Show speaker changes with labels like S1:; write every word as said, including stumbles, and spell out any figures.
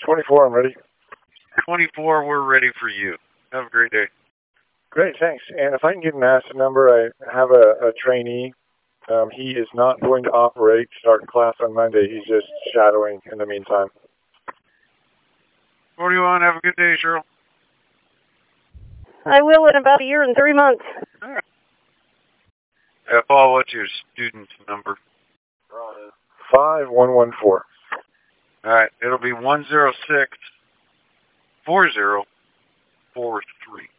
S1: twenty-four, I'm ready.
S2: twenty-four, we're ready for you. Have a great day.
S1: Great, thanks. And if I can get an asset number, I have a, a trainee. Um, he is not going to operate, start class on Monday. He's just shadowing in the meantime.
S2: forty-one, have a good day, Cheryl.
S3: I will in about a year and three months.
S2: All right. Uh, Paul, what's your student's number?
S1: five one one four.
S2: All right, it'll be one zero six four zero four three.